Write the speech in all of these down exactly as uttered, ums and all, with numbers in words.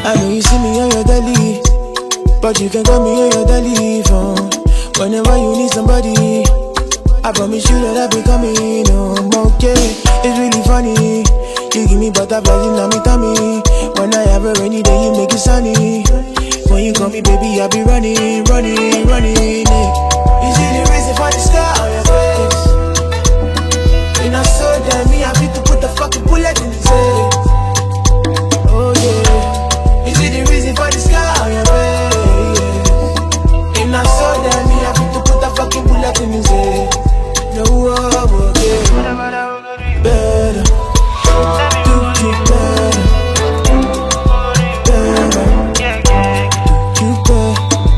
I know you see me on your daily, but you can call me on your daily phone. Whenever you need somebody, I promise you that I'll be coming home, okay? It's really funny, you give me butterflies in my tummy. When I have a rainy day, you make it sunny. When you call me baby, I'll be running, running, running, yeah. You see the reason for the scar on your face, and I saw that me, I need to put the fucking bullet in his head. Oh yeah, you see the reason for the scar on your face, and I saw that me, I need to put the fucking bullet in his head. No, oh, okay. Better, do you better, better, do you better.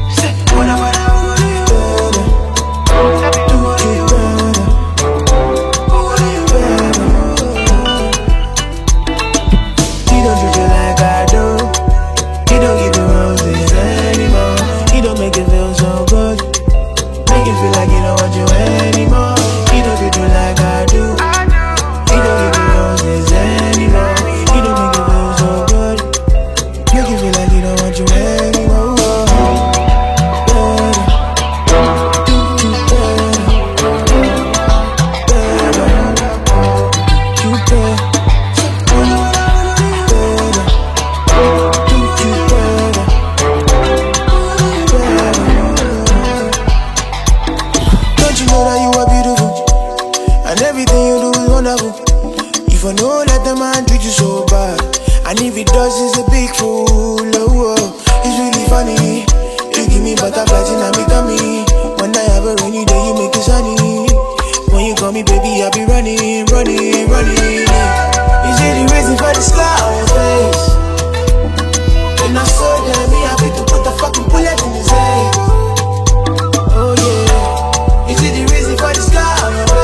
If I know that the man treat you so bad, and if he does, he's a big fool. Oh, oh. It's really funny, you give me butterflies in my tummy. When I have a rainy day, you make it sunny. When you call me baby, I'll be running, running, running, yeah. You see the reason for the scar on your face, and I saw that me, I need to put the fucking bullet in his head. Oh yeah, you see the reason for the scar on your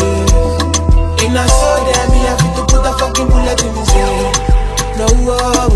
face, and I saw that me, I need to put the fucking bullet in his head. No, oh,